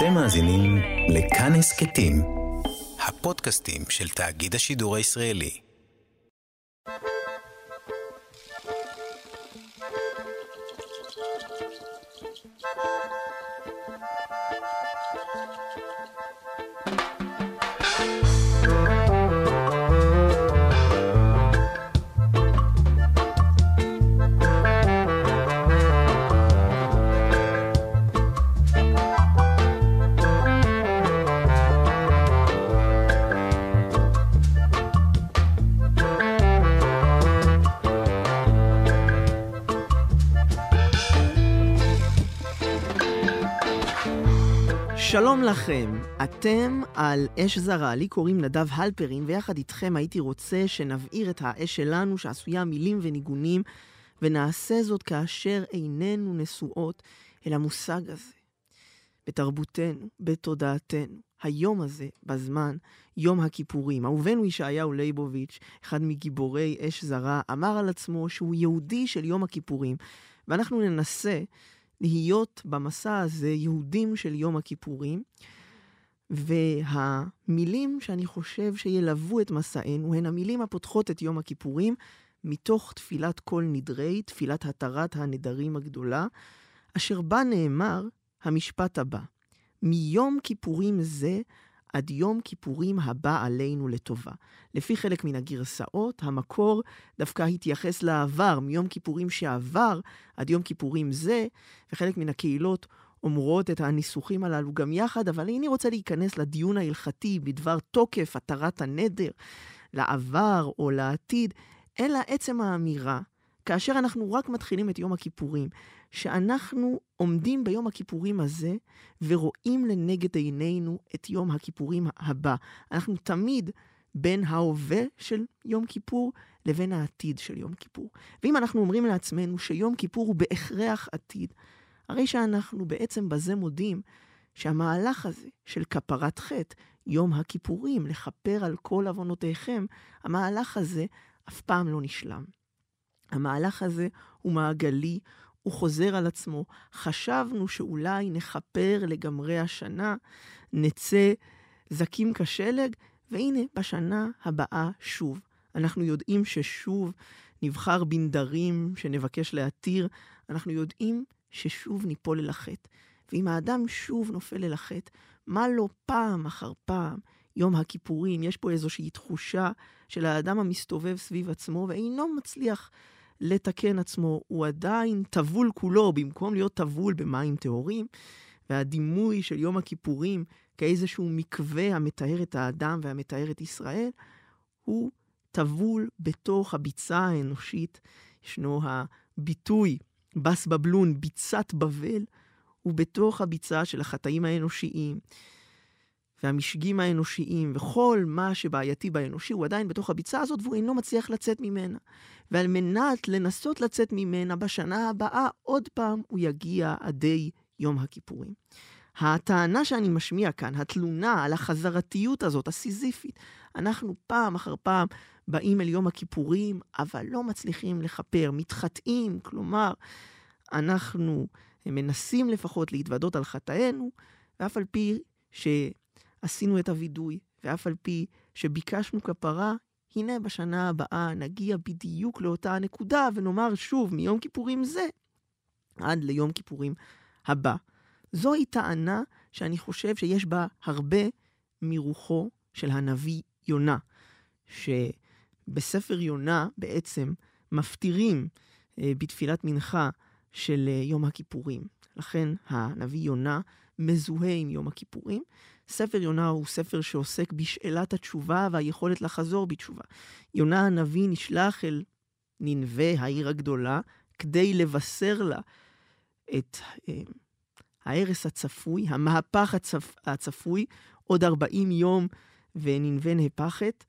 אתם מאזינים לכאן הסכתים, הפודקאסטים של תאגיד השידור הישראלי. שלום לכם, אתם על אש זרה, לי קוראים נדב הלפרין, ויחד איתכם הייתי רוצה שנבעיר את האש שלנו שעשויה מילים וניגונים, ונעשה זאת כאשר איננו נשואות אל המושג הזה. בתרבותנו, בתודעתנו, היום הזה, בזמן, יום הכיפורים. אהובנו ישעיהו ליבוביץ', אחד מגיבורי אש זרה, אמר על עצמו שהוא יהודי של יום הכיפורים, ואנחנו ננסה להיות במסע הזה יהודים של יום הכיפורים, והמילים שאני חושב שילוו את מסענו, הן המילים הפותחות את יום הכיפורים, מתוך תפילת כל נדרי, תפילת התרת הנדרים הגדולה, אשר בה נאמר המשפט הבא: מיום כיפורים זה עד יום כיפורים הבא עלינו לטובה. לפי חלק מן הגרסאות, המקור דווקא התייחס לעבר, מיום כיפורים שעבר עד יום כיפורים זה, וחלק מן הקהילות אומרות את הניסוחים הללו גם יחד, אבל אני רוצה להיכנס לדיון ההלכתי בדבר תוקף התרת הנדר, לעבר או לעתיד, אלא עצם האמירה, כאשר אנחנו רק מתחילים את יום הכיפורים, שאנחנו עומדים ביום הכיפורים הזה ורואים לנגד עינינו את יום הכיפורים הבא. אנחנו תמיד בין ההווה של יום כיפור לבין העתיד של יום כיפור. ואם אנחנו אומרים לעצמנו שיום כיפור הוא בהכרח עתיד, הרי שאנחנו בעצם בזה מודים שהמהלך הזה של כפרת חטא, יום הכיפורים, לכפר על כל עוונותיכם, המהלך הזה אף פעם לא נשלם. המהלך הזה הוא מעגלי, הוא חוזר על עצמו. חשבנו שאולי נחפר לגמרי השנה, נצא זקים כשלג, והנה בשנה הבאה שוב. אנחנו יודעים ששוב נבחר בנדרים שנבקש להתיר, אנחנו יודעים ששוב ניפול אל החטא. ואם האדם שוב נופל אל החטא, מה לא פעם אחר פעם, יום הכיפורים, יש פה איזושהי תחושה של האדם המסתובב סביב עצמו, ואינו מצליח לתקן עצמו, הוא עדיין טבול כולו, במקום להיות טבול במים טהורים, והדימוי של יום הכיפורים, כאיזשהו מקווה המתאר את האדם והמתאר את ישראל, הוא טבול בתוך הביצה האנושית. ישנו הביטוי, בס בבלון, ביצת בבל, ובתוך הביצה של החטאים האנושיים, והמשגים האנושיים, וכל מה שבעייתי באנושי, הוא עדיין בתוך הביצה הזאת, והוא אינו מצליח לצאת ממנה. ועל מנת לנסות לצאת ממנה, בשנה הבאה, עוד פעם הוא יגיע עדי יום הכיפורים. הטענה שאני משמיע כאן, התלונה על החזרתיות הזאת, הסיזיפית, אנחנו פעם אחר פעם באים אל יום הכיפורים, אבל לא מצליחים לכפר, מתחטאים, כלומר, אנחנו מנסים לפחות להתוודות על חטאינו, ואף על פי שעשינו את הוידוי, ואף על פי שביקשנו כפרה, הנה בשנה הבאה נגיע בדיוק לאותה הנקודה, ונאמר שוב מיום כיפורים זה עד ליום כיפורים הבא. זוהי טענה שאני חושב שיש בה הרבה מרוחו של הנביא יונה, שבספר יונה בעצם מפטירים בתפילת מנחה של יום הכיפורים. לכן הנביא יונה מזוהה עם יום הכיפורים. ספר יונה הוא ספר שעוסק בשאלת התשובה והיכולת לחזור בתשובה. יונה הנביא נשלח אל נינווה, העיר הגדולה, כדי לבשר לה את ההרס הצפוי, המהפך הצפוי, עוד 40 יום ונינווה נהפכת,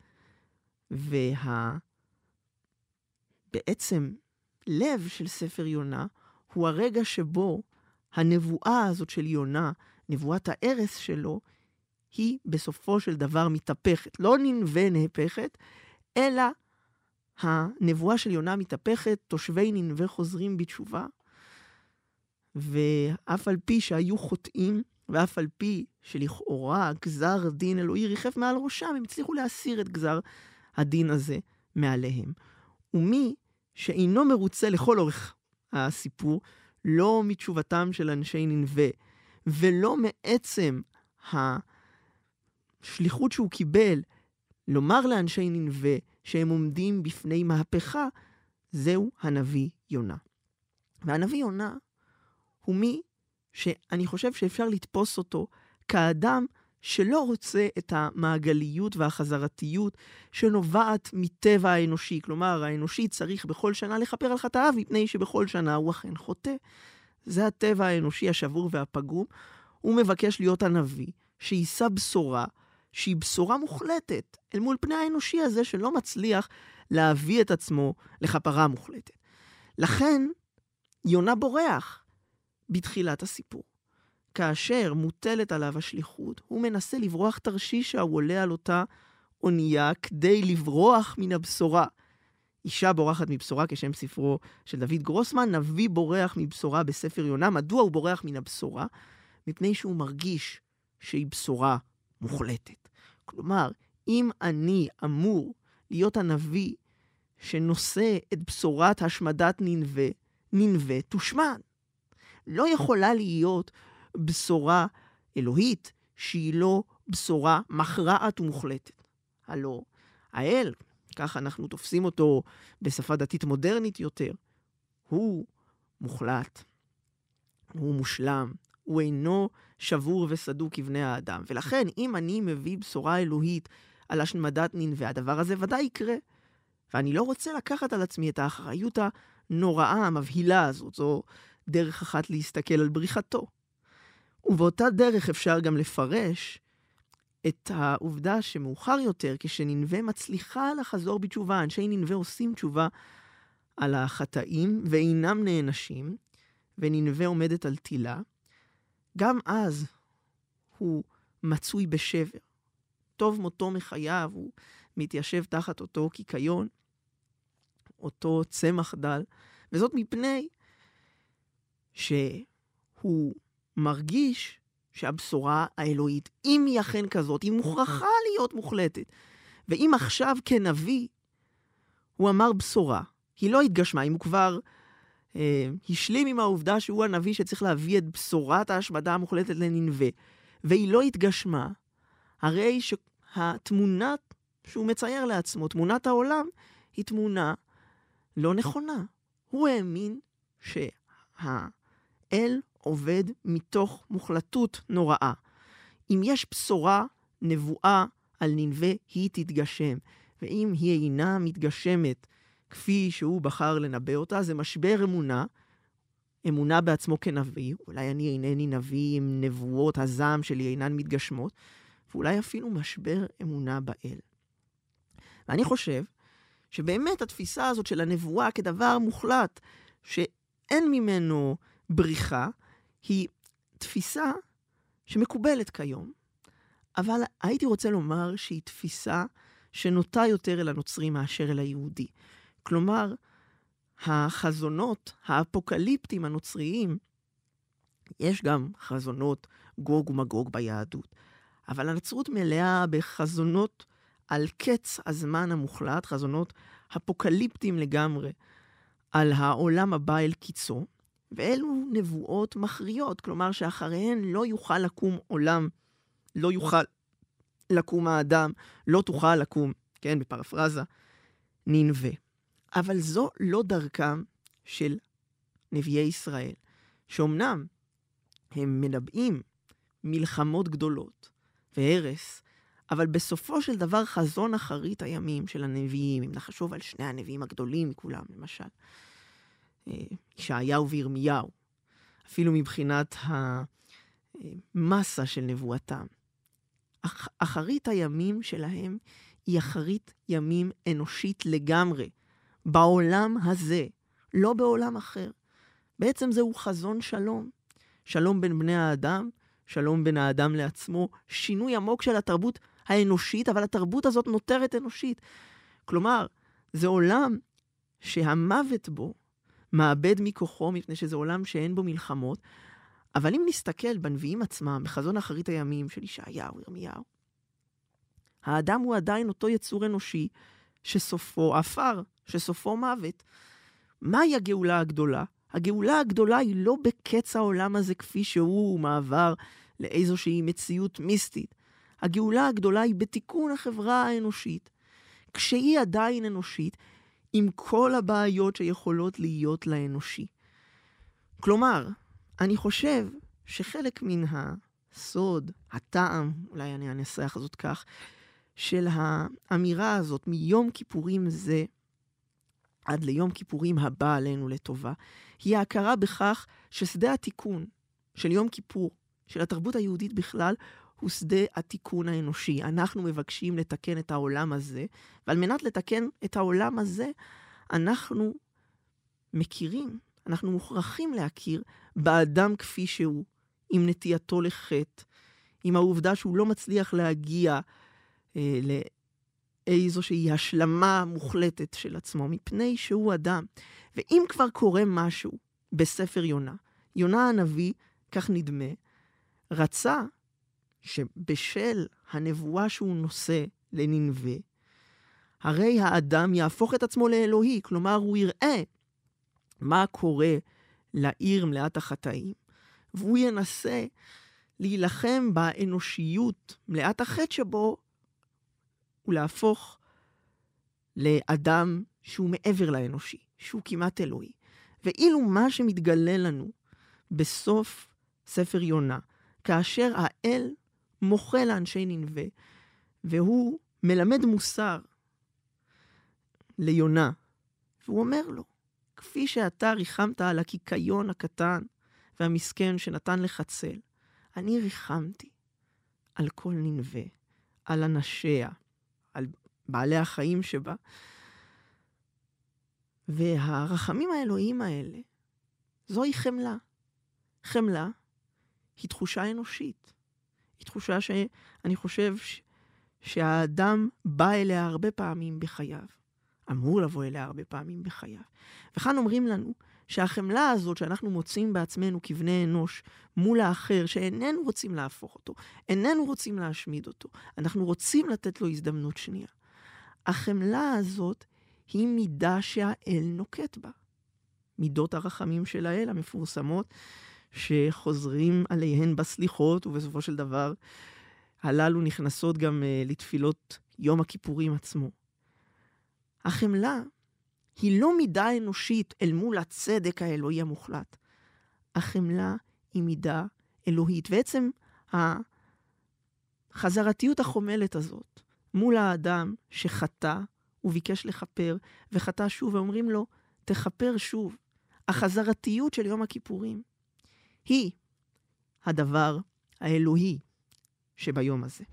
בעצם לב של ספר יונה הוא הרגע שבו הנבואה הזאת של יונה, נבואת ההרס שלו, היא בסופו של דבר מתהפכת. לא נינווה נהפכת, אלא הנבואה של יונה מתהפכת, תושבי נינווה חוזרים בתשובה, ואף על פי שהיו חוטאים ואף על פי שלכאורה גזר דין אלוהי ריחף מעל ראשם, הם הצליחו להסיר את גזר הדין הזה מעליהם. ומי שאינו מרוצה לכל אורך הסיפור, לא מתשובתם של אנשי נינווה, ולא מעצם השליחות שהוא קיבל, לומר לאנשי נינווה שהם עומדים בפני מהפכה, זהו הנביא יונה. והנביא יונה הוא מי שאני חושב שאפשר לתפוס אותו כאדם שלא רוצה את המעגליות והחזרתיות שנובעת מטבע האנושי. כלומר, האנושי צריך בכל שנה לכפר על חטאיו, מפני שבכל שנה הוא אכן חוטא. זה הטבע האנושי השבור והפגום. הוא מבקש להיות הנביא שיישא בשורה, שהיא בשורה מוחלטת אל מול פני האנושי הזה שלא מצליח להביא את עצמו לכפרה מוחלטת. לכן, יונה בורח בתחילת הסיפור. כאשר מוטלת עליו השליחות, הוא מנסה לברוח תרשישה, הוא עולה על אותה אונייה כדי לברוח מן הבשורה. אישה בורחת מבשורה כשם ספרו של דוד גרוסמן, נביא בורח מבשורה בספר יונה. מדוע הוא בורח מן הבשורה? מפני שהוא מרגיש שהיא בשורה מוחלטת. כלומר, אם אני אמור להיות הנביא שנושא את בשורת השמדת נינווה, נינווה תושמד. לא יכולה להיות בשורה אלוהית שהיא לא בשורה מכרעת ומוחלטת. הלא, האל, כך אנחנו תופסים אותו בשפה דתית מודרנית יותר, הוא מוחלט, הוא מושלם, הוא אינו שבור וסדוק כבני האדם. ולכן, אם אני מביא בשורה אלוהית על השמדת נינווה, הדבר הזה ודאי יקרה. ואני לא רוצה לקחת על עצמי את האחריות הנוראה, המבהילה הזאת. זו דרך אחת להסתכל על בריחתו. ובאותה דרך אפשר גם לפרש את העובדה שמאוחר יותר, כשנינווה מצליחה לחזור בתשובה, אנשי נינווה עושים תשובה על החטאים ואינם נענשים, ונינווה עומדת על תילה, גם אז הוא מצוי בשבר. טוב מותו מחייו, הוא מתיישב תחת אותו קיקיון, אותו צמח דל, וזאת מפני שהוא מרגיש שהבשורה האלוהית, אם היא אכן כזאת, היא מוכרחה להיות מוחלטת. ואם עכשיו כנביא, הוא אמר בשורה, היא לא התגשמה, אם הוא כבר השלים עם העובדה שהוא הנביא שצריך להביא את בשורת ההשמדה המוחלטת לנינווה, והיא לא התגשמה, הרי שהתמונה שהוא מצייר לעצמו, תמונת העולם, היא תמונה לא נכונה. הוא האמין שהאל עובד מתוך מוחלטות נוראה. אם יש בשורה, נבואה על נינווה, היא תתגשם. ואם היא אינה מתגשמת כפי שהוא בחר לנבא אותה, זה משבר אמונה, אמונה בעצמו כנביא. אולי אני אינני נביא עם נבואות הזעם שלי אינן מתגשמות, ואולי אפילו משבר אמונה באל. ואני חושב שבאמת התפיסה הזאת של הנבואה כדבר מוחלט, שאין ממנו בריחה, היא תפיסה שמקובלת כיום. אבל הייתי רוצה לומר שהיא תפיסה שנוטה יותר אל הנוצרים מאשר אל היהודי. כלומר, החזונות האפוקליפטיים הנוצריים, יש גם חזונות גוג ומגוג ביהדות, אבל הנצרות מלאה בחזונות על קץ הזמן המוחלט, חזונות אפוקליפטיים לגמרי, על העולם הבא אל קיצו, ואלו נבואות מכריעות, כלומר שאחריהן לא יוכל לקום עולם, לא יוכל לקום האדם, לא תוכל לקום, כן, בפרפרזה, נינווה. אבל זו לא דרכם של נביאי ישראל, שאומנם הם מנבאים מלחמות גדולות והרס, אבל בסופו של דבר חזון אחרית הימים של הנביאים, אם נחשוב על שני הנביאים הגדולים מכולם, למשל, ישעיהו וירמיהו, אפילו מבחינת המסה של נבואתם, אחרית הימים שלהם היא אחרית ימים אנושית לגמרי, בעולם הזה, לא בעולם אחר. בעצם זהו חזון שלום. שלום בין בני האדם, שלום בין האדם לעצמו, שינוי עמוק של התרבות האנושית, אבל התרבות הזאת נותרת אנושית. כלומר, זה עולם שהמוות בו מאבד מכוחו, מפני שזה עולם שאין בו מלחמות, אבל אם נסתכל בנביאים עצמם, בחזון אחרית הימים של ישעיהו, ירמיהו, האדם הוא עדיין אותו יצור אנושי שסופו עפר, שסופו מוות. מהי הגאולה הגדולה? הגאולה הגדולה היא לא בקץ העולם הזה כפי שהוא מעבר לאיזושהי מציאות מיסטית. הגאולה הגדולה היא בתיקון החברה האנושית, כשהיא עדיין אנושית, עם כל הבעיות שיכולות להיות לאנושי. כלומר, אני חושב שחלק מן הסוד, הטעם, אולי אני אנסח זאת כך, של האמירה הזאת מיום כיפורים זה עד ליום כיפורים הבא עלינו לטובה, היא ההכרה בכך ששדה התיקון של יום כיפור, של התרבות היהודית בכלל, הוא שדה התיקון האנושי. אנחנו מבקשים לתקן את העולם הזה, ועל מנת לתקן את העולם הזה, אנחנו מכירים, אנחנו מוכרחים להכיר באדם כפי שהוא, עם נטייתו לחטא, עם העובדה שהוא לא מצליח להגיע לאיזושהי השלמה מוחלטת של עצמו, מפני שהוא אדם. ואם כבר קורה משהו בספר יונה, יונה הנביא, כך נדמה, רצה שבשל הנבואה שהוא נושא לנינווה, הרי האדם יהפוך את עצמו לאלוהי, כלומר הוא יראה מה קורה לעיר מלאת החטאים, והוא ינסה להילחם באנושיות מלאת החטא שבו, ולהפוך לאדם שהוא מעבר לאנושי, שהוא כמעט אלוהי. ואילו מה שמתגלה לנו בסוף ספר יונה, כאשר האל מוחה לאנשי נינווה, והוא מלמד מוסר ליונה, והוא אומר לו, כפי שאתה ריחמת על הקיקיון הקטן והמסכן שנתן לך צל, אני ריחמתי על כל נינווה, על אנשיה, על בעלי החיים שבה. והרחמים האלוהים האלה, זוהי חמלה. חמלה היא תחושה אנושית. היא תחושה שאני חושב שהאדם בא אליה הרבה פעמים בחייו. אמור לבוא אליה הרבה פעמים בחייו. וכאן אומרים לנו שהחמלה הזאת שאנחנו מוצאים בעצמנו כבני אנוש מול האחר, שאיננו רוצים להפוך אותו, איננו רוצים להשמיד אותו, אנחנו רוצים לתת לו הזדמנות שנייה. החמלה הזאת היא מידה שהאל נוקט בה. מידות הרחמים של האל המפורסמות, שחוזרים עליהן בסליחות, ובסופו של דבר הללו נכנסות גם לתפילות יום הכיפורים עצמו. החמלה היא לא מידה אנושית אל מול הצדק האלוהי המוחלט. החמלה היא מידה אלוהית. בעצם החזרתיות החומלת הזאת מול האדם שחטא וביקש לחפר וחטא שוב, ואומרים לו, תחפר שוב. החזרתיות של יום הכיפורים היא הדבר האלוהי שביום הזה.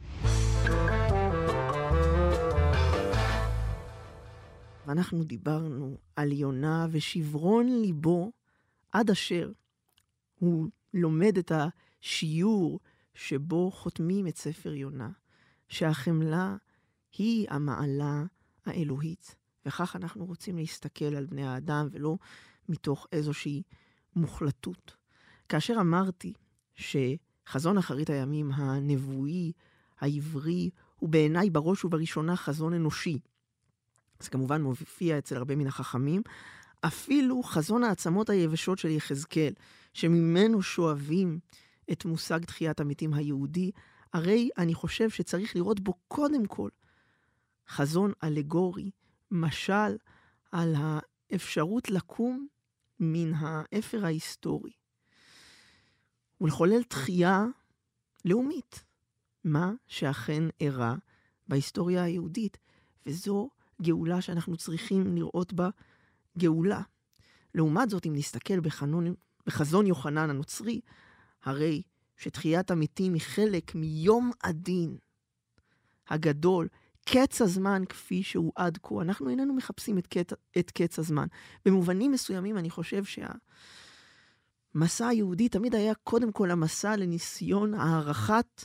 ואנחנו דיברנו על יונה ושברון ליבו עד אשר הוא לומד את השיעור שבו חותמים את ספר יונה, שהחמלה היא המעלה האלוהית. וכך אנחנו רוצים להסתכל על בני האדם ולא מתוך איזושהי מוחלטות. כאשר אמרתי שחזון אחרית הימים הנבואי, העברי, הוא בעיניי בראש ובראשונה חזון אנושי. זה כמובן מופיע אצל הרבה מן החכמים, אפילו חזון העצמות היבשות של יחזקאל, שממנו שואבים את מושג תחיית המתים היהודי, הרי אני חושב שצריך לראות בו קודם כל חזון אלגורי, משל על האפשרות לקום מן האפר ההיסטורי, ולחולל תחייה לאומית, מה שאכן אירע בהיסטוריה היהודית, וזו גאולה שאנחנו צריכים לראות בה גאולה. לעומת זאת, אם נסתכל בחזון יוחנן הנוצרי, הרי שתחיית המתים היא חלק מיום הדין הגדול, קץ הזמן כפי שהוא עד כה. אנחנו איננו מחפשים את קץ הזמן. במובנים מסוימים אני חושב שהמסע היהודי תמיד היה קודם כל המסע לניסיון הערכת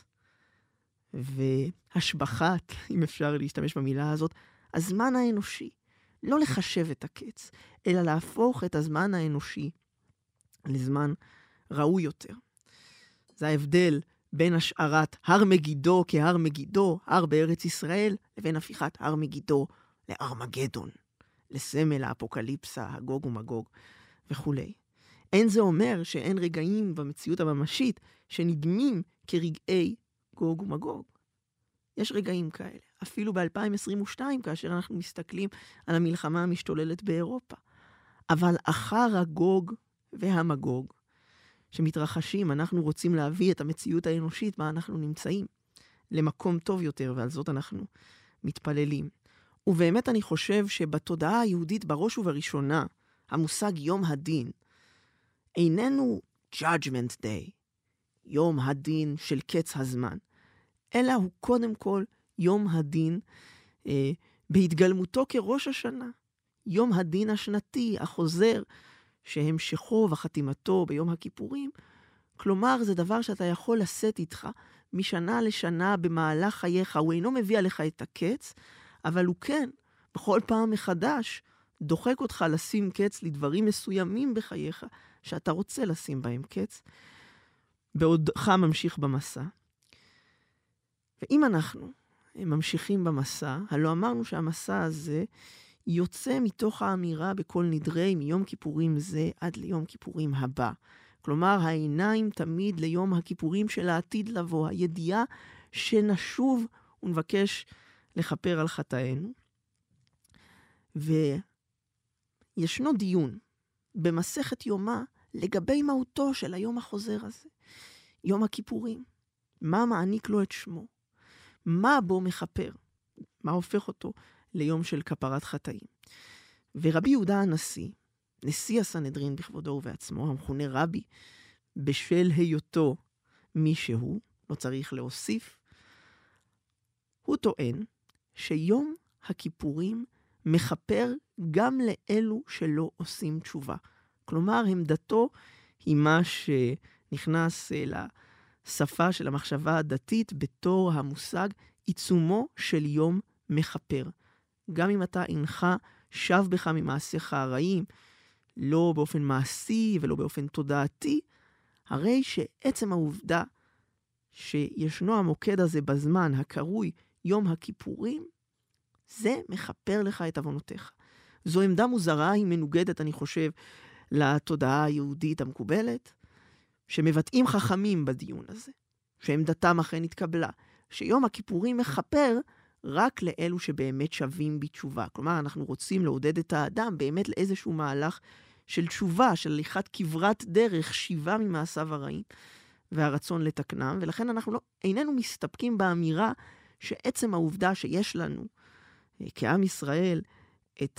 והשבחת, אם אפשר להשתמש במילה הזאת, הזמן האנושי. לא לחשב את הקץ, אלא להפוך את הזמן האנושי לזמן ראוי יותר. זה ההבדל בין השארת הר מגידו כהר מגידו, הר בארץ ישראל, לבין הפיכת הר מגידו לארמגדון, לסמל האפוקליפסה, הגוג ומגוג וכו'. אין זה אומר שאין רגעים במציאות הממשית שנדמים כרגעי גוג ומגוג. יש רגעים כאלה, אפילו ב-2022, כאשר אנחנו מסתכלים על המלחמה המשתוללת באירופה. אבל אחר הגוג והמגוג שמתרחשים, אנחנו רוצים להביא את המציאות האנושית בה אנחנו נמצאים למקום טוב יותר, ועל זאת אנחנו מתפללים. ובאמת אני חושב שבתודעה היהודית בראש ובראשונה, המושג יום הדין איננו judgment day, יום הדין של קץ הזמן, אלא הוא קודם כל יום הדין בהתגלמותו כראש השנה. יום הדין השנתי, החוזר, שהמשכו וחתימתו ביום הכיפורים. כלומר, זה דבר שאתה יכול לשאת איתך משנה לשנה במהלך חייך. הוא אינו מביא עליך את הקץ, אבל הוא כן, בכל פעם מחדש, דוחק אותך לשים קץ לדברים מסוימים בחייך, שאתה רוצה לשים בהם קץ, בעודך ממשיך במסע. ואם אנחנו ממשיכים במסע, הלא אמרנו שהמסע הזה יוצא מתוך האמירה בכל נדרי מיום כיפורים זה עד ליום כיפורים הבא. כלומר, העיניים תמיד ליום הכיפורים של העתיד לבוא, הידיעה שנשוב ונבקש לכפר על חטאינו. וישנו דיון במסכת יומא לגבי מהותו של היום החוזר הזה, יום הכיפורים. מה מעניק לו את שמו? מה בו מכפר? מה הופך אותו ליום של כפרת חטאים? ורבי יהודה הנשיא, נשיא הסנהדרין בכבודו ובעצמו, המכונה רבי, בשל היותו מי שהוא, לא צריך להוסיף, הוא טוען שיום הכיפורים מכפר גם לאלו שלא עושים תשובה. כלומר, עמדתו היא מה שנכנס לשפה של המחשבה הדתית בתור המושג עיצומו של יום מכפר. גם אם אתה אינך שב בך ממעשיך הרעים, לא באופן מעשי ולא באופן תודעתי, הרי שעצם העובדה שישנו המוקד הזה בזמן הקרוי יום הכיפורים, זה מכפר לך את עוונותיך. זו עמדה מוזרה, היא מנוגדת, אני חושב, לתודעה היהודית המקובלת, שמבטאים חכמים בדיון הזה, שעמדתם אכן התקבלה, שיום הכיפורים מכפר רק לאלו שבאמת שווים בתשובה. כלומר, אנחנו רוצים לעודד את האדם באמת לאיזשהו מהלך של תשובה, של הליכת כברת דרך, שיבה ממעשיו הרעים, והרצון לתקנם, ולכן אנחנו איננו מסתפקים באמירה שעצם העובדה שיש לנו, כעם ישראל, את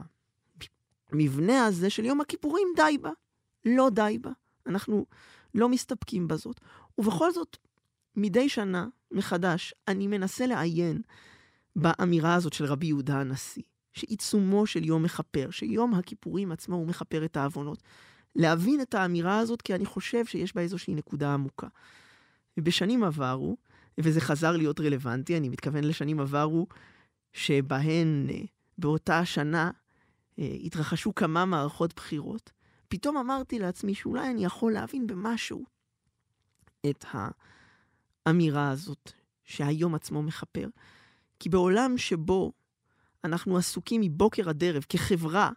המבנה הזה של יום הכיפורים די בה. לא די בה. אנחנו לא מסתפקים בזאת. ובכל זאת, מדי שנה מחדש, אני מנסה לעיין באמירה הזאת של רבי יהודה הנשיא, שעיצומו של יום מכפר, שיום הכיפורים עצמו הוא מכפר את העוונות. להבין את האמירה הזאת, כי אני חושב שיש בה איזושהי נקודה עמוקה. ובשנים עברו, וזה חזר להיות רלוונטי, אני מתכוון לשנים עברו, שבהן באותה השנה התרחשו כמה מערכות בחירות, פתאום אמרתי לעצמי שאולי אני יכול להבין במשהו את האמירה הזאת, שהיום עצמו מכפר. כי בעולם שבו אנחנו עסוקים מבוקר עד ערב כחברה,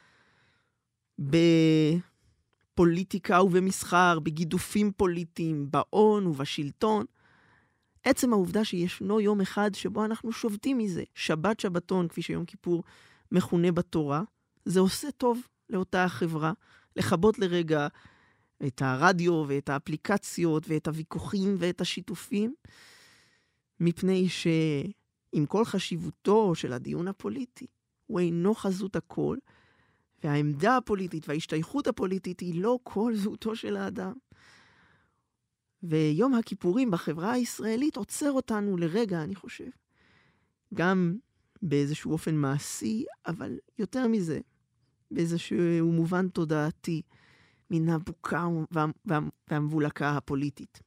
בפוליטיקה ובמסחר, בגידופים פוליטיים, בהון ובשלטון, עצם העובדה שישנו יום אחד שבו אנחנו שובתים מזה, שבת שבתון, כפי שיום כיפור מכונה בתורה, זה עושה טוב לאותה החברה, לכבות לרגע את הרדיו ואת האפליקציות ואת הוויכוחים ואת השיתופים, מפני שעם כל חשיבותו של הדיון הפוליטי, הוא אינו חזות הכל, והעמדה הפוליטית וההשתייכות הפוליטית היא לא כל זהותו של האדם. ויום הכיפורים בחברה הישראלית עוצר אותנו לרגע, אני חושב. גם באיזשהו אופן מעשי, אבל יותר מזה, באיזשהו מובן תודעתי, מן הבוקה והמבולקה הפוליטית.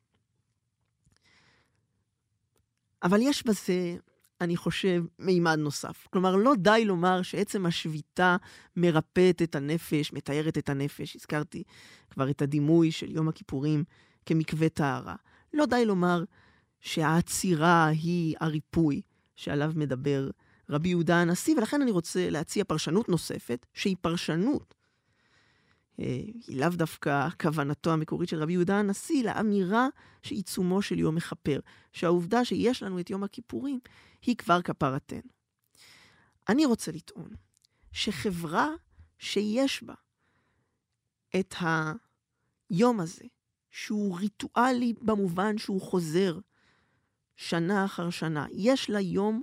אבל יש בזה, אני חושב, מימד נוסף. כלומר, לא די לומר שעצם השביתה מרפאת את הנפש, מתארת את הנפש. הזכרתי כבר את הדימוי של יום הכיפורים כמקווה טהרה. לא די לומר שהעצירה היא הריפוי שעליו מדבר רבי יהודה הנשיא, ולכן אני רוצה להציע פרשנות נוספת, שהיא פרשנות, היא לאו דווקא כוונתו המקורית של רבי יהודה הנשיא, לאמירה שעיצומו של יום מכפר, שהעובדה שיש לנו את יום הכיפורים היא כבר כפרתנו. אני רוצה לטעון שחברה שיש בה את היום הזה, שהוא ריטואלי במובן שהוא חוזר שנה אחר שנה, יש לה יום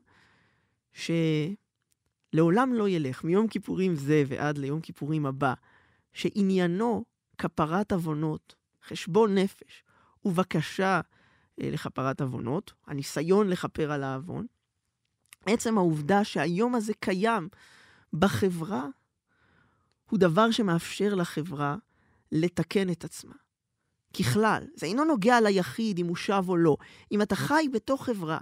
שלעולם לא ילך, מיום כיפורים זה ועד ליום כיפורים הבא, שעניינו כפרת עוונות, חשבון נפש ובקשה לכפרת עוונות, הניסיון לכפר על העוון, עצם העובדה שהיום הזה קיים בחברה, הוא דבר שמאפשר לחברה לתקן את עצמה. ככלל, זה אינו נוגע ליחיד אם הוא שב או לא. אם אתה חי בתוך חברה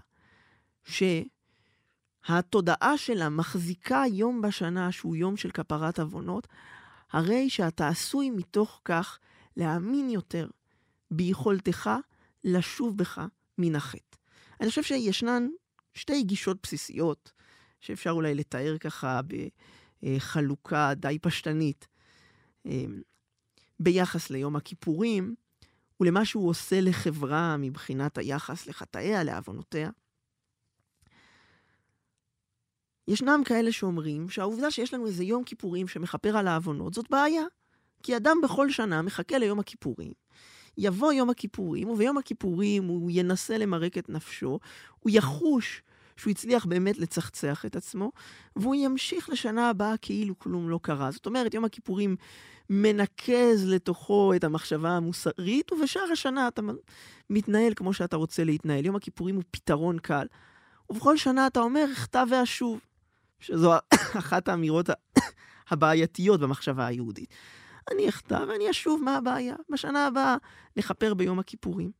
שהתודעה שלה מחזיקה יום בשנה שהוא יום של כפרת עוונות, הרי שאתה עשוי מתוך כך להאמין יותר ביכולתך לשוב בך מן החטא. אני חושב שישנן שתי גישות בסיסיות שאפשר אולי לתאר ככה בחלוקה די פשטנית ביחס ליום הכיפורים ולמה שהוא עושה לחברה מבחינת היחס לחטאיה, לעוונותיה. ישנם כאלה שאומרים שהעובדה שיש לנו איזה יום כיפורים שמכפר על העוונות זאת בעיה. כי אדם בכל שנה מחכה ליום הכיפורים. יבוא יום הכיפורים, וביום הכיפורים הוא ינסה למרק את נפשו, הוא יחוש שהוא הצליח באמת לצחצח את עצמו, והוא ימשיך לשנה הבאה כאילו כלום לא קרה. זאת אומרת, יום הכיפורים מנקז לתוכו את המחשבה המוסרית, ובשאר השנה אתה מתנהל כמו שאתה רוצה להתנהל. יום הכיפורים הוא פתרון קל. ובכל שנה אתה אומר, אחטא ואשוב, שזו אחת האמירות הבעייתיות במחשבה היהודית. אני אחטא ואני אשוב, מה הבעיה? בשנה הבאה נחפר ביום הכיפורים.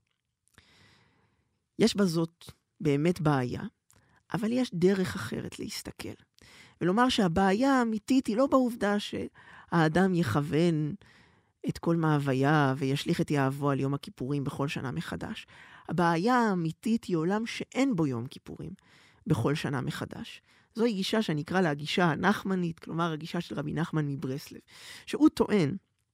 יש בזאת באמת בעיה, אבל יש דרך אחרת להסתכל. ולומר שהבעיה האמיתית היא לא בעובדה שהאדם יכוון את כל מהוויה וישליך את יהבו על יום הכיפורים בכל שנה מחדש. הבעיה האמיתית היא עולם שאין בו יום כיפורים בכל שנה מחדש. זוהי גישה שאני אקרא לה הגישה הנחמנית, כלומר הגישה של רבי נחמן מברסלב, שהוא טוען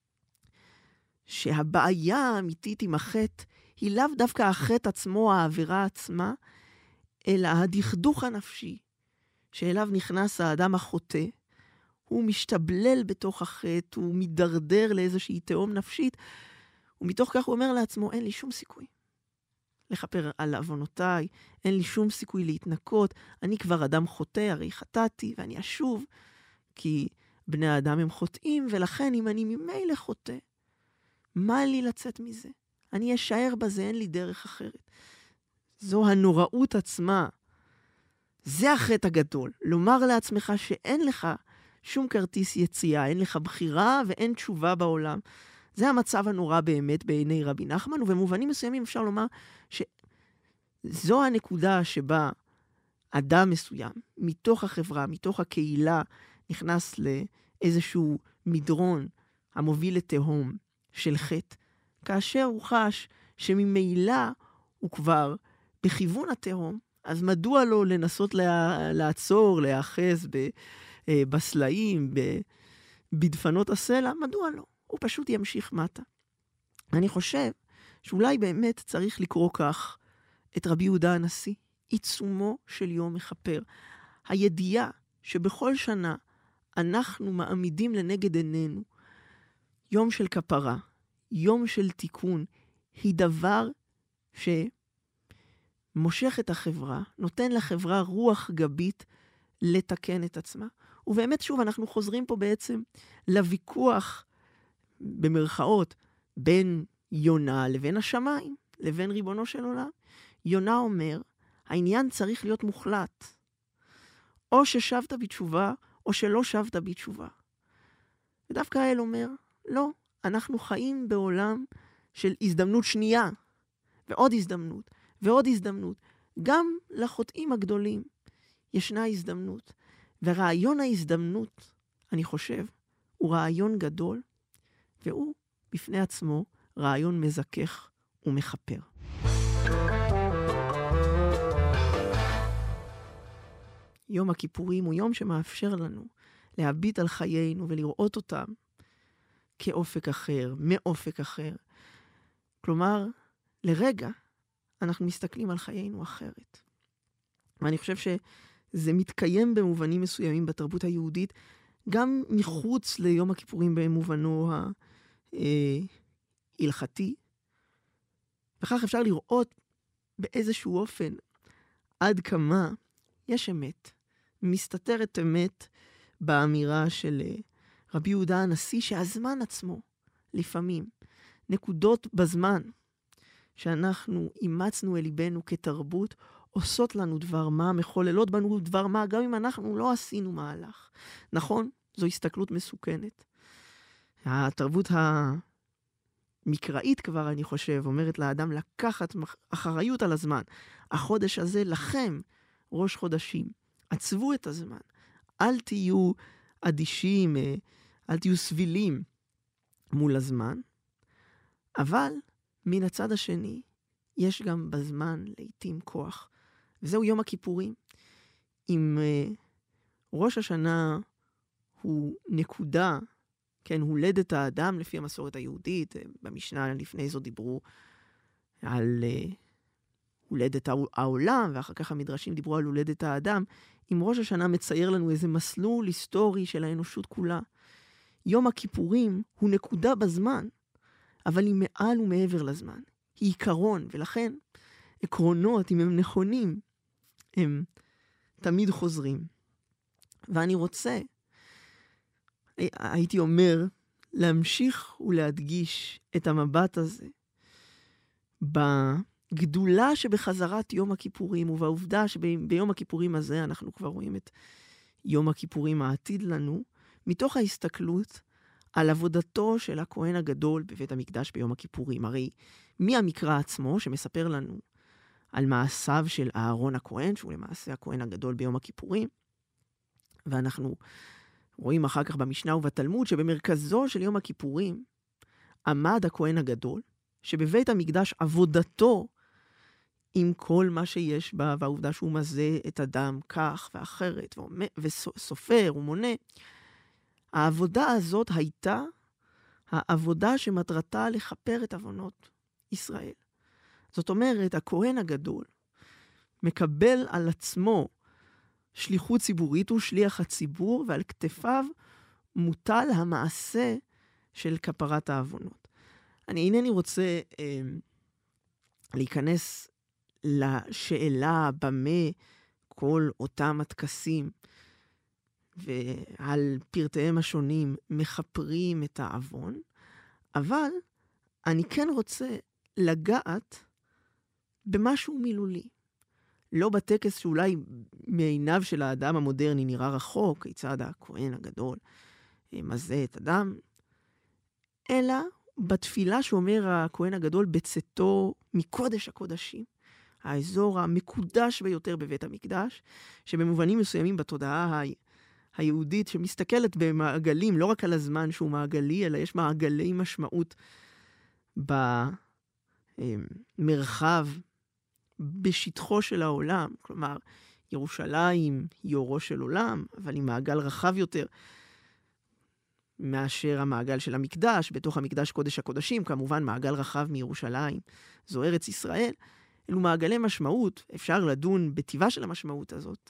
שהבעיה האמיתית עם החטא היא לאו דווקא החטא עצמו, העבירה עצמה, אלא הדכדוך הנפשי שאליו נכנס האדם החוטא, הוא משתבלל בתוך החטא, הוא מדרדר לאיזושהי תהום נפשית, ומתוך כך הוא אומר לעצמו, אין לי שום סיכוי לכפר על עוונותיי, אין לי שום סיכוי להתנקות, אני כבר אדם חוטא, הרי חטאתי, ואני אשוב, כי בני האדם הם חוטאים, ולכן אם אני ממילא חוטא, מה לי לצאת מזה? אני אשאר בזה, אין לי דרך אחרת. זו הנוראות עצמה. זה החטא הגדול. לומר לעצמך שאין לך שום כרטיס יציאה, אין לך בחירה ואין תשובה בעולם. זה המצב הנורא באמת בעיני רבי נחמן, ובמובנים מסוימים אפשר לומר שזו הנקודה שבה אדם מסוים, מתוך החברה, מתוך הקהילה, נכנס לאיזשהו מדרון המוביל לתהום של חטא, כאשר הוא חש שממילא הוא כבר בכיוון התהום, אז מדוע לו לנסות לעצור, להאחז בסלעים, בדפנות הסלע? מדוע לא? הוא פשוט ימשיך מטה. אני חושב שאולי באמת צריך לקרוא כך את רבי יהודה הנשיא, עיצומו של יום מכפר. הידיעה שבכל שנה אנחנו מעמידים לנגד עינינו יום של כפרה, יום של תיקון, היא דבר שמושך את החברה, נותן לחברה רוח גבית לתקן את עצמה. ובאמת שוב אנחנו חוזרים פה בעצם לוויכוח במרכאות בין יונה לבין השמיים, לבין ריבונו של עולם. יונה אומר, העניין צריך להיות מוחלט. או ששבת בתשובה, או שלא שבת בתשובה. ודווקא האל אומר, לא, אנחנו חיים בעולם של הזדמנות שנייה, ועוד הזדמנות, ועוד הזדמנות. גם לחוטאים הגדולים ישנה הזדמנות. ורעיון ההזדמנות, אני חושב, הוא רעיון גדול, והוא בפני עצמו רעיון מזכך ומכפר. יום הכיפורים הוא יום שמאפשר לנו להביט על חיינו ולראות אותם כאופק אחר, מאופק אחר. כלומר, לרגע אנחנו מסתכלים על חיינו אחרת. ואני חושב שזה מתקיים במובנים מסוימים בתרבות היהודית, גם מחוץ ליום הכיפורים במובנו ההלכתי. וכך אפשר לראות באיזשהו אופן עד כמה יש אמת. מסתתרת אמת באמירה של רבי יהודה הנשיא, שהזמן עצמו, לפעמים, נקודות בזמן שאנחנו אימצנו אל ליבנו כתרבות, עושות לנו דבר מה, מחוללות בנו דבר מה, גם אם אנחנו לא עשינו מהלך. נכון? זו הסתכלות מסוכנת. התרבות המקראית כבר, אני חושב, אומרת לאדם לקחת אחריות על הזמן. החודש הזה לכם, ראש חודשים. עצבו את הזמן. אל תהיו אדישים, אל תהיו סבילים מול הזמן. אבל מן הצד השני, יש גם בזמן לעתים כוח. וזהו יום הכיפורים. אם ראש השנה הוא נקודה, כן, הולדת האדם לפי המסורת היהודית, במשנה לפני זו דיברו על הולדת העולם, ואחר כך המדרשים דיברו על הולדת האדם. אם ראש השנה מצייר לנו איזה מסלול היסטורי של האנושות כולה, יום הכיפורים הוא נקודה בזמן, אבל היא מעל ומעבר לזמן. היא עיקרון, ולכן עקרונות, אם הם נכונים, הם תמיד חוזרים. ואני רוצה, הייתי אומר, להמשיך ולהדגיש את המבט הזה בגדולה שבחזרת יום הכיפורים, ובעובדה שביום הכיפורים הזה אנחנו כבר רואים את יום הכיפורים העתיד לנו, מתוך ההסתכלות על עבודתו של הכהן הגדול בבית המקדש ביום הכיפורים. הרי מהמקרא עצמו שמספר לנו על מעשיו של אהרון הכהן, שהוא למעשה הכהן הגדול ביום הכיפורים, ואנחנו רואים אחר כך במשנה ובתלמוד שבמרכזו של יום הכיפורים עמד הכהן הגדול, שבבית המקדש עבודתו עם כל מה שיש בה, והעובדה שהוא מזה את הדם כך ואחרת, וסופר ומונה, העבודה הזאת הייתה העבודה שמטרתה לכפר את עוונות ישראל. זאת אומרת, הכהן הגדול מקבל על עצמו שליחות ציבורית, הוא שליח הציבור, ועל כתפיו מוטל המעשה של כפרת העוונות. אני אינני רוצה להיכנס לשאלה במה כל אותם הטקסים ועל פרטיהם השונים מחפרים את העוון, אבל אני כן רוצה לגעת במשהו מילולי. לא בטקס שאולי מעיניו של האדם המודרני נראה רחוק, כיצד הכהן הגדול מזה את הדם, אלא בתפילה שאומר הכהן הגדול בצאתו מקודש הקודשים, האזור המקודש ביותר בבית המקדש, שבמובנים מסוימים בתודעה היהודית שמסתכלת במעגלים, לא רק על הזמן שהוא מעגלי, אלא יש מעגלי משמעות במרחב, בשטחו של העולם. כלומר, ירושלים היא אורו של עולם, אבל היא מעגל רחב יותר מאשר המעגל של המקדש. בתוך המקדש קודש הקודשים, כמובן מעגל רחב מירושלים, זו ארץ ישראל. אלו מעגלי משמעות, אפשר לדון בטבעה של המשמעות הזאת.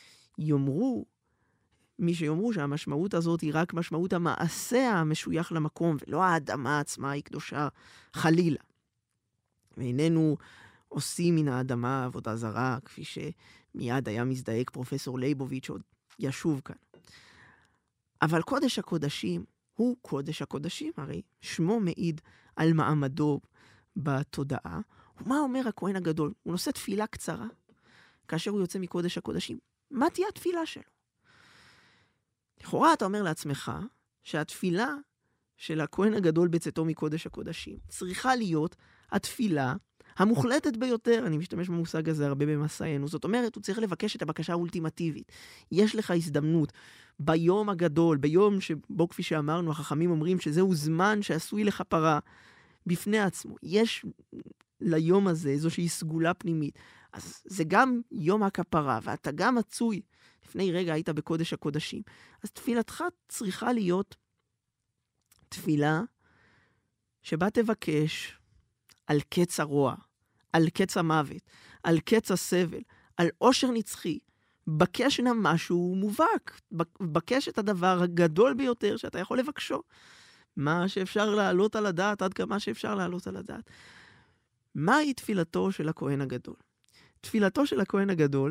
מי שיאמרו שהמשמעות הזאת היא רק משמעות המעשה המשוייך למקום, ולא האדמה עצמה היא קדושה חלילה. ואיננו עושים מן האדמה עבודה זרה, כפי שמיד היה מזדהק פרופסור ליבוביץ' עוד ישוב כאן. אבל קודש הקודשים הוא קודש הקודשים, הרי שמו מעיד על מעמדו בתודעה. ומה אומר הכהן הגדול? הוא נושא תפילה קצרה, כאשר הוא יוצא מקודש הקודשים. מה תהיה התפילה שלו? לכאורה אתה אומר לעצמך שהתפילה של הכהן הגדול בצאתו מקודש הקודשים צריכה להיות התפילה המוחלטת ביותר. אני משתמש במושג הזה הרבה במסענו. זאת אומרת, הוא צריך לבקש את הבקשה האולטימטיבית. יש לך הזדמנות ביום הגדול, ביום שבו, כפי שאמרנו, החכמים אומרים שזהו זמן שעשוי לכפרה בפני עצמו. יש ליום הזה, איזושהי סגולה פנימית. אז זה גם יום הכפרה, ואתה גם מצוי. לפני רגע היית בקודש הקודשים. אז תפילתך צריכה להיות תפילה שבה תבקש על קץ הרוע, על קץ המוות, על קץ הסבל, על עושר נצחי. בקש נא משהו מובהק. בקש את הדבר הגדול ביותר שאתה יכול לבקשו. מה שאפשר להעלות על הדעת, עד כמה שאפשר להעלות על הדעת. מהי תפילתו של הכהן הגדול? תפילתו של הכהן הגדול,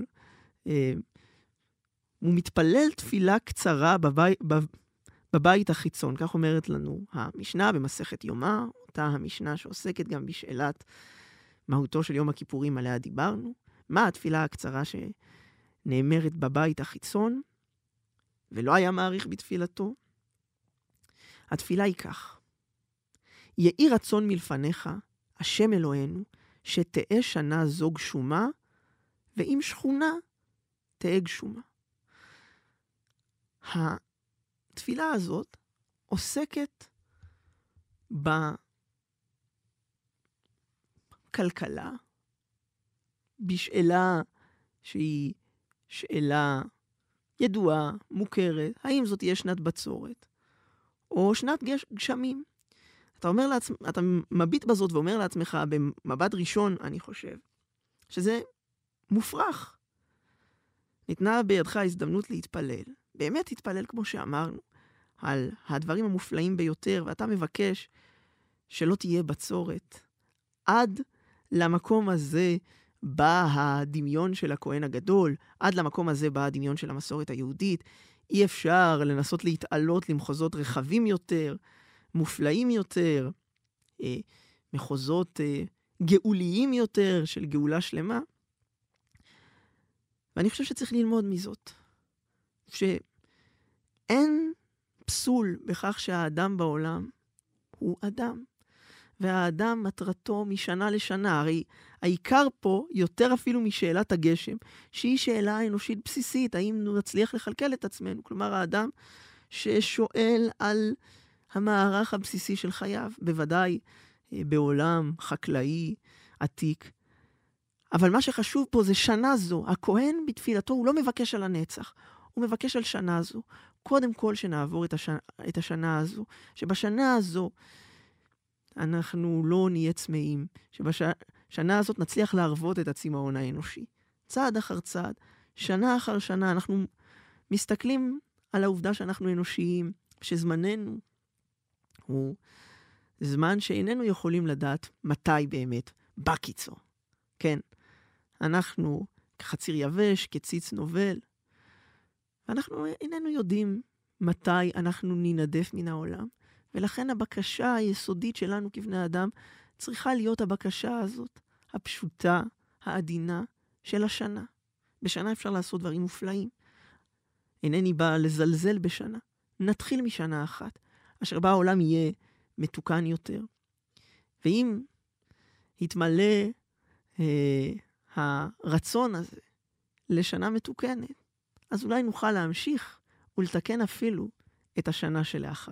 הוא מתפלל תפילה קצרה בבית החיצון. כך אומרת לנו המשנה במסכת יומא, אותה המשנה שעוסקת גם בשאלת מהותו של יום הכיפורים עליה דיברנו. מה התפילה הקצרה שנאמרת בבית החיצון, ולא היה מעריך בתפילתו? התפילה היא כך: יהי רצון מלפניך, השם אלוהינו, שתהא שנה זו גשומה, ואם שכונה, תהא גשומה. התפילה הזאת עוסקת בכלכלה, בשאלה שהיא שאלה ידועה, מוכרת, האם זאת תהיה שנת בצורת, או שנת גשמים. אתה מביט בזאת ואומר לעצמך, במבט ראשון, אני חושב, שזה מופרך. ניתנה בידך הזדמנות להתפלל. באמת תתפלל כמו שאמרנו, על הדברים המופלאים ביותר, ואתה מבקש שלא תהיה בצורת. עד למקום הזה בא הדמיון של הכהן הגדול, עד למקום הזה בא הדמיון של המסורת היהודית. אי אפשר לנסות להתעלות למחוזות רחבים יותר, מופלאים יותר, מחוזות גאוליים יותר של גאולה שלמה. ואני חושב שצריך ללמוד מזאת. שאין פסול בכך שהאדם בעולם הוא אדם. והאדם מטרתו משנה לשנה. הרי העיקר פה יותר אפילו משאלת הגשם, שהיא שאלה אנושית בסיסית, האם נצליח לכלכל את עצמנו. כלומר, האדם ששואל על המערך הבסיסי של חייו, בוודאי בעולם חקלאי עתיק. אבל מה שחשוב פה זה שנה זו. הכהן בתפילתו הוא לא מבקש על הנצח, הוא מבקש על שנה זו. קודם כל שנעבור את השנה הזו, שבשנה הזו אנחנו לא נהיה צמאים, שבשנה הזאת נצליח להרוות את הצמאון האנושי. צעד אחר צעד, שנה אחר שנה, אנחנו מסתכלים על העובדה שאנחנו אנושיים, שזמננו הוא זמן שאיננו יכולים לדעת מתי באמת בקיצור. כן, אנחנו כחציר יבש, כציץ נובל, אנחנו איננו יודעים מתי אנחנו ננדף מן העולם, ולכן הבקשה היסודית שלנו כבני אדם צריכה להיות הבקשה הזאת, הפשוטה, העדינה של השנה. בשנה אפשר לעשות דברים מופלאים. אינני בא לזלזל בשנה. נתחיל משנה אחת, אשר בה העולם יהיה מתוקן יותר. ואם יתמלא הרצון הזה לשנה מתוקנת, אז אולי נוכל להמשיך ולתקן אפילו את השנה שלאחר.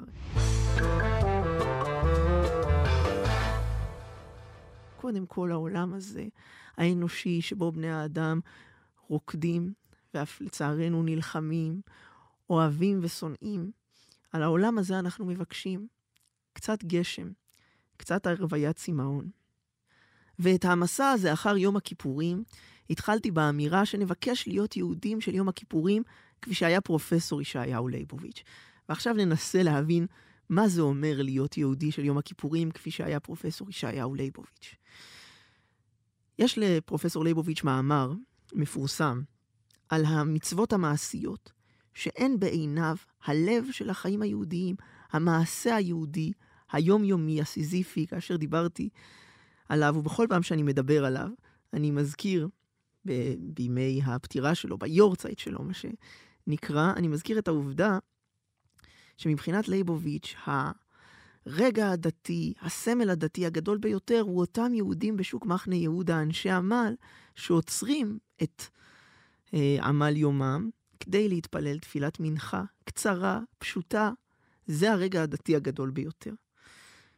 קודם כל העולם הזה, האנושי, שבו בני האדם רוקדים, ואף לצערנו נלחמים, אוהבים ושונאים, על העולם הזה אנחנו מבקשים קצת גשם, קצת הרוויית צמאון. ואת המסע הזה אחר יום הכיפורים, התחלתי באמירה שנבקש להיות יהודים של יום הכיפורים, כפי שהיה פרופסור ישעיהו ליבוביץ'. ועכשיו ננסה להבין מה זה אומר להיות יהודי של יום הכיפורים, כפי שהיה פרופסור ישעיהו ליבוביץ'. יש לפרופסור ליבוביץ' מאמר מפורסם על המצוות המעשיות, שאין בעיניו הלב של החיים היהודיים, המעשה היהודי, היומיומי, הסיזיפי, כאשר דיברתי עליו, ובכל פעם שאני מדבר עליו, אני מזכיר בימי הפטירה שלו, ביורצייט שלו, מה שנקרא, אני מזכיר את העובדה שמבחינת ליבוביץ', הרגע הדתי, הסמל הדתי הגדול ביותר, הוא אותם יהודים בשוק מחנה יהודה, אנשי עמל, שעוצרים את עמל יומם, כדי להתפלל תפילת מנחה, קצרה, פשוטה. זה הרגע הדתי הגדול ביותר.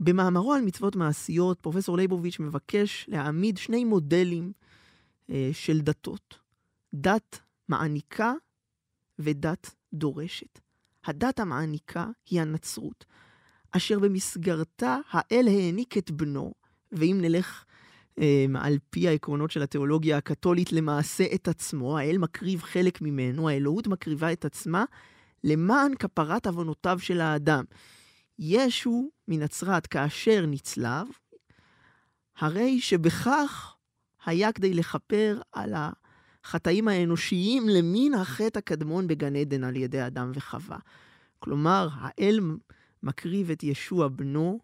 במאמרו על מצוות מעשיות, פרופסור ליבוביץ' מבקש להעמיד שני מודלים של דתות. דת מעניקה ודת דורשת. הדת המעניקה היא הנצרות, אשר במסגרתה האל העניק את בנו, ואם נלך על פי העקרונות של התיאולוגיה הקתולית, למעשה את עצמו, האל מקריב חלק ממנו, האלוהות מקריבה את עצמה, למען כפרת עוונותיו של האדם. ישו מנצרת כאשר נצלב, הרי שבכך היה כדי לכפר על החטאים האנושיים למין החטא הקדמון בגן עדן על ידי אדם וחווה. כלומר, האל מקריב את ישוע בנו,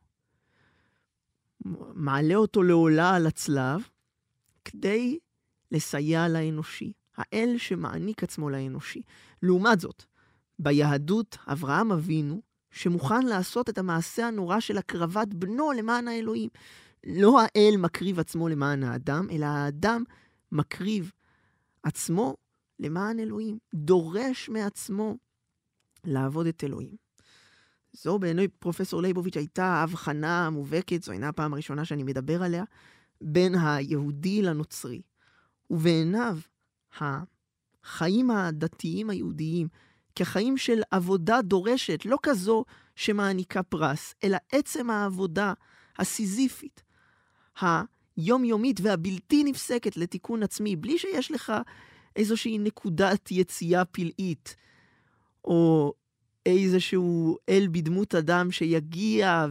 מעלה אותו לעולה על הצלב, כדי לסייע לאנושי. האל שמעניק עצמו לאנושי. לעומת זאת, ביהדות אברהם אבינו, שמוכן לעשות את המעשה הנורא של הקרבת בנו למען האלוהים. לא האל מקריב עצמו למען האדם, אלא האדם מקריב עצמו למען אלוהים. דורש מעצמו לעבוד את אלוהים. זו בעיני פרופסור ליבוביץ' הייתה ההבחנה מובהקת, זו אינה הפעם הראשונה שאני מדבר עליה, בין היהודי לנוצרי. ובעיניו, החיים הדתיים היהודיים, כחיים של עבודה דורשת, לא כזו שמעניקה פרס, אלא עצם העבודה הסיזיפית, היומיומית והבלתי נפסקת לתיקון עצמי, בלי שיש לך איזושהי נקודת יציאה פלאית, או איזשהו אל בדמות אדם שיגיע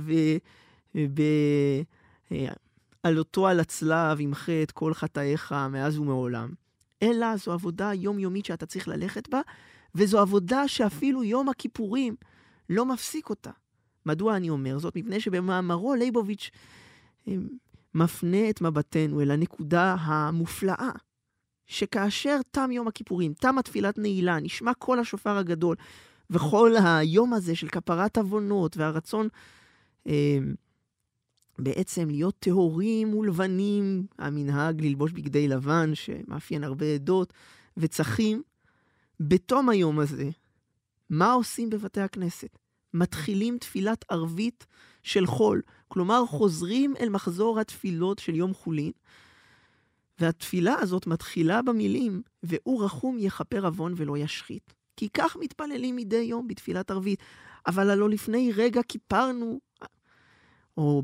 על אותו על הצלב ימחה את כל חטאיך מאז ומעולם. אלא זו עבודה יומיומית שאתה צריך ללכת בה, וזו עבודה שאפילו יום הכיפורים לא מפסיק אותה. מדוע אני אומר זאת? מפני שבמאמרו ליבוביץ' מפנה את מבטנו אל הנקודה המופלאה, שכאשר תם יום הכיפורים, תם התפילת נעילה, נשמע כל השופר הגדול, וכל היום הזה של כפרת עוונות והרצון בעצם להיות טהורים ולבנים, המנהג ללבוש בגדי לבן שמאפיין הרבה עדות וצחים, בתום היום הזה, מה עושים בבתי הכנסת? מתחילים תפילת ערבית של חול, כלומר חוזרים אל מחזור התפילות של יום חולין, והתפילה הזאת מתחילה במילים, והוא רחום יכפר עוון ולא ישחית. כי כך מתפללים מדי יום בתפילת ערבית, אבל הלא לפני רגע כיפרנו, או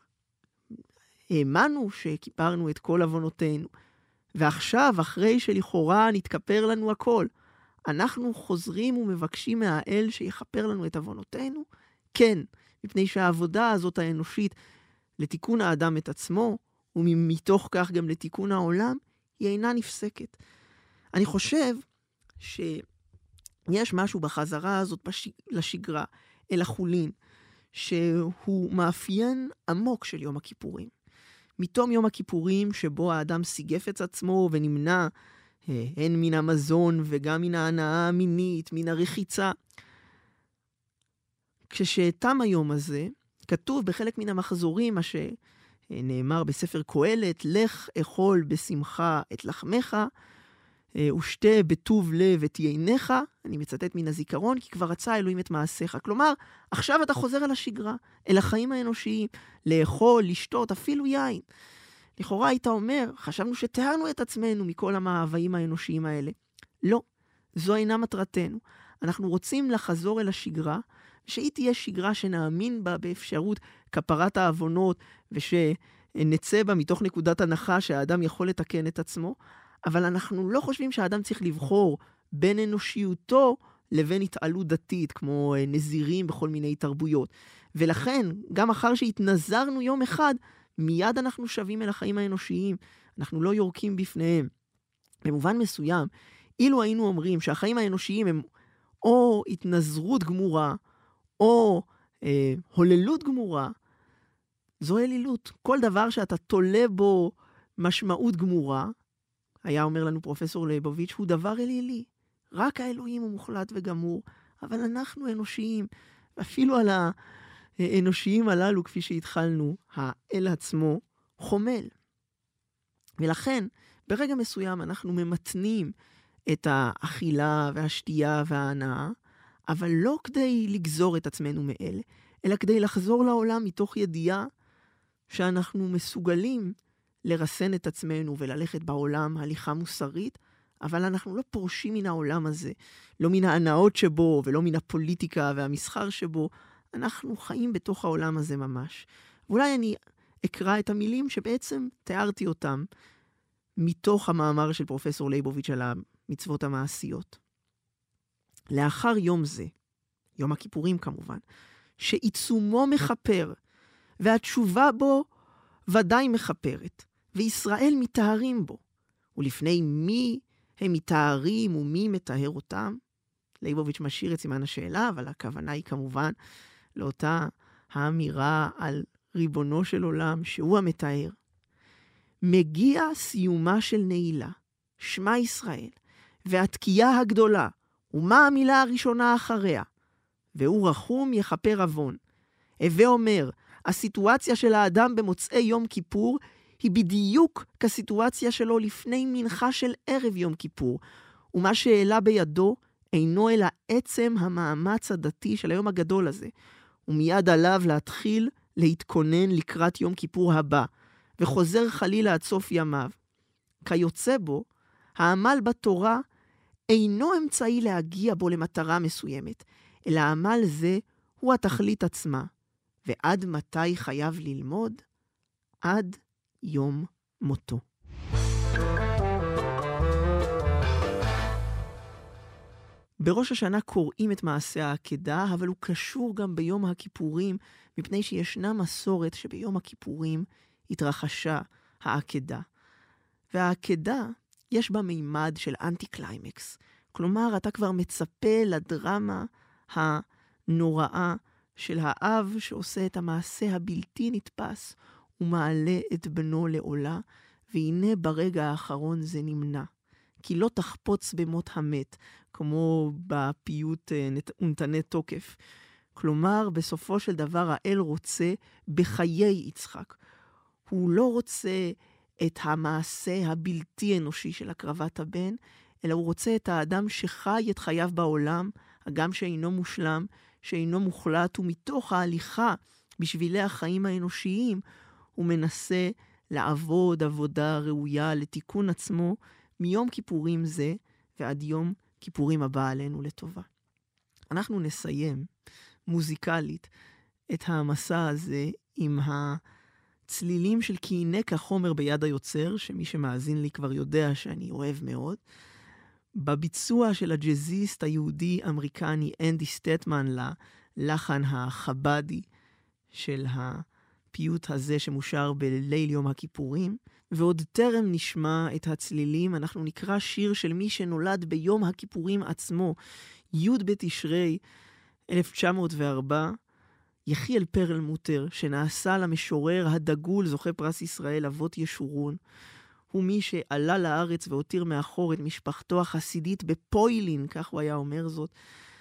האמנו שכיפרנו את כל עוונותינו, ועכשיו, אחרי שלכאורה נתכפר לנו הכל, אנחנו חוזרים ומבקשים מהאל שיכפר לנו את עוונותינו? כן, מפני שהעבודה הזאת האנושית לתיקון האדם את עצמו, ומתוך כך גם לתיקון העולם, היא אינה נפסקת. אני חושב שיש משהו בחזרה הזאת לשגרה, אל החולין, שהוא מאפיין עמוק של יום הכיפורים. מתום יום הכיפורים שבו האדם סיגף את עצמו ונמנע הן מן המזון וגם מן ההנאה המינית, מן הרחיצה. כשתם היום הזה, כתוב בחלק מן המחזורים, מה שנאמר בספר קהלת, לך אכול בשמחה את לחמך, ושתה בטוב לב את יינך, אני מצטט מן הזיכרון, כי כבר רצה אלוהים את מעשיך. כלומר, עכשיו אתה חוזר אל השגרה, אל החיים האנושיים, לאכול, לשתות, אפילו יין. לכאורה היית אומר, חשבנו שתיארנו את עצמנו מכל המאוויים האנושיים האלה. לא, זו אינה מטרתנו. אנחנו רוצים לחזור אל השגרה, שהיא תהיה שגרה שנאמין בה באפשרות כפרת העוונות, ושנצא בה מתוך נקודת הנחה שהאדם יכול לתקן את עצמו, אבל אנחנו לא חושבים שהאדם צריך לבחור בין אנושיותו לבין התעלות דתית, כמו נזירים בכל מיני תרבויות. ולכן, גם אחר שהתנזרנו יום אחד, מיד אנחנו שווים אל החיים האנושיים, אנחנו לא יורקים בפניהם. במובן מסוים, אילו היינו אומרים שהחיים האנושיים הם או התנזרות גמורה, או הוללות גמורה, זו אלילות. כל דבר שאתה תולה בו משמעות גמורה, היה אומר לנו פרופסור ליבוביץ', הוא דבר אלילי. רק האלוהים הוא מוחלט וגמור, אבל אנחנו אנושיים, ואפילו על האנושיים הללו, כפי שהתחלנו, האל עצמו חומל. ולכן, ברגע מסוים אנחנו ממתנים את האכילה והשתייה וההנאה, אבל לא כדי לגזור את עצמנו מאלה, אלא כדי לחזור לעולם מתוך ידיעה שאנחנו מסוגלים לרסן את עצמנו וללכת בעולם הליכה מוסרית, אבל אנחנו לא פורשים מן העולם הזה, לא מן ההנאות שבו ולא מן הפוליטיקה והמסחר שבו, אנחנו חיים בתוך העולם הזה ממש. ואולי אני אקרא את המילים שבעצם תיארתי אותם מתוך המאמר של פרופסור ליבוביץ' על המצוות המעשיות. לאחר יום זה, יום הכיפורים כמובן, שעיצומו מחפר, והתשובה בו ודאי מחפרת, וישראל מתארים בו. ולפני מי הם מתארים ומי מתאר אותם? ליבוביץ' משאיר את סימן השאלה, אבל הכוונה היא כמובן לאותה האמירה על ריבונו של עולם, שהוא המתאר. מגיע סיומה של נעילה, שמה ישראל, והתקיעה הגדולה, ומה המילה הראשונה אחריה? והוא רחום יכפר עוון. הווה אומר, הסיטואציה של האדם במוצאי יום כיפור היא בדיוק כסיטואציה שלו לפני מנחה של ערב יום כיפור, ומה שאלה בידו אינו אלא עצם המאמץ הדתי של היום הגדול הזה, ומיד עליו להתחיל להתכונן לקראת יום כיפור הבא, וחוזר חלילה עד סוף ימיו. כיוצא בו, העמל בתורה אינו אמצעי להגיע בו למטרה מסוימת, אלא העמל זה הוא התכלית עצמה. ועד מתי חייב ללמוד? עד יום מותו. בראש השנה קוראים את מעשה העקדה, אבל הוא קשור גם ביום הכיפורים, מפני שישנה מסורת שביום הכיפורים התרחשה העקדה. והעקדה יש בה מימד של אנטי-קליימקס. כלומר, אתה כבר מצפה לדרמה הנוראה של האב שעושה את המעשה הבלתי נתפס, ומעלה את בנו לעולה, והנה ברגע האחרון זה נמנע. כי לא תחפוץ במות המת, כמו בפיוט ונתנה תוקף. כלומר, בסופו של דבר האל רוצה בחיי יצחק. הוא לא רוצה את המעשה הבלתי אנושי של הקרבת הבן, אלא הוא רוצה את האדם שחי את חייו בעולם, הגם שאינו מושלם, שאינו מוחלט, ומתוך ההליכה בשבילי החיים האנושיים, הוא מנסה לעבוד עבודה ראויה לתיקון עצמו, מיום כיפורים זה ועד יום כיפורים הבא עלינו לטובה. אנחנו נסיים מוזיקלית את המסע הזה עם הצלילים של כי הנה כחומר ביד היוצר, שמי שמאזין לי כבר יודע שאני אוהב מאוד, בביצוע של הג'זיסט היהודי-אמריקני אנדי סטטמן ללחן החבדי של הפיוט הזה שמושר בליל יום הכיפורים, ועוד טרם נשמע את הצלילים, אנחנו נקרא שיר של מי שנולד ביום הכיפורים עצמו, י' בתשרי 1904, יחיאל פרלמוטר, שנעשה למשורר הדגול, זוכה פרס ישראל, אבות ישורון, הוא מי שעלה לארץ והותיר מאחור את משפחתו החסידית בפוילין, כך הוא היה אומר זאת,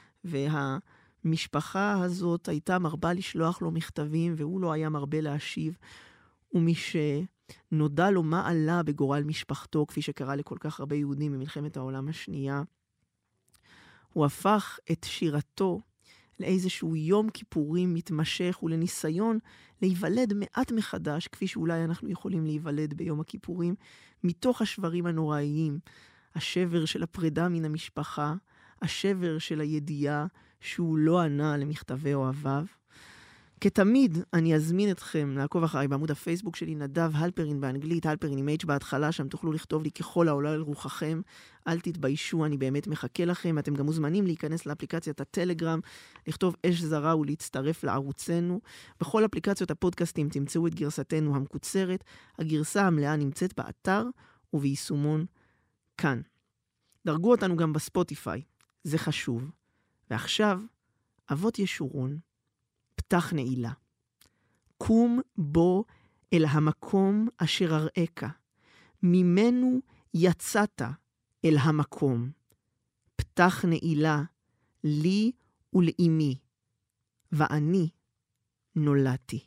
והמשפחה הזאת הייתה מרבה לשלוח לו מכתבים, והוא לא היה מרבה להשיב, ומי שנודע לו מה עלה בגורל משפחתו, כפי שקרה לכל כך הרבה יהודים במלחמת העולם השנייה, הוא הפך את שירתו לאיזשהו יום כיפורים מתמשך ולניסיון להיוולד מעט מחדש, כפי שאולי אנחנו יכולים להיוולד ביום הכיפורים, מתוך השברים הנוראיים, השבר של הפרידה מן המשפחה, השבר של הידיעה שהוא לא ענה למכתבי אוהביו. כתמיד אני אזמין אתכם לעקוב אחריי בעמוד הפייסבוק שלי, נדב הלפרין באנגלית, הלפרין עם H בהתחלה, שם תוכלו לכתוב לי ככל העולה על רוחכם, אל תתביישו, אני באמת מחכה לכם. אתם גם מוזמנים להיכנס לאפליקציית הטלגרם, לכתוב אש זרה ולהצטרף לערוצנו. בכל אפליקציות הפודקאסטים תמצאו את גרסתנו המקוצרת, הגרסה המלאה נמצאת באתר וביישומון כאן. דרגו אותנו גם בספוטיפיי, זה חשוב. ועכשיו, אבות ישורון, פתח נעילה. קום בו אל המקום אשר אראך, ממנו יצאת אל המקום. פתח נעילה לי ולאמי, ואני נולדתי.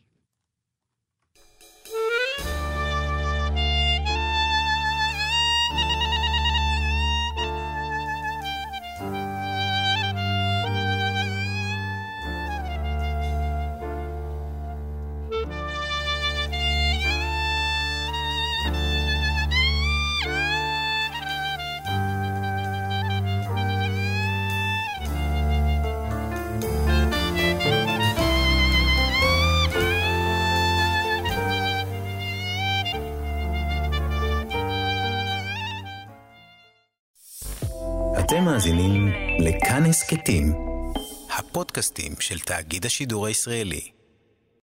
אתם מאזינים לכאן הסכתים, הפודקאסטים של תאגיד השידור הישראלי.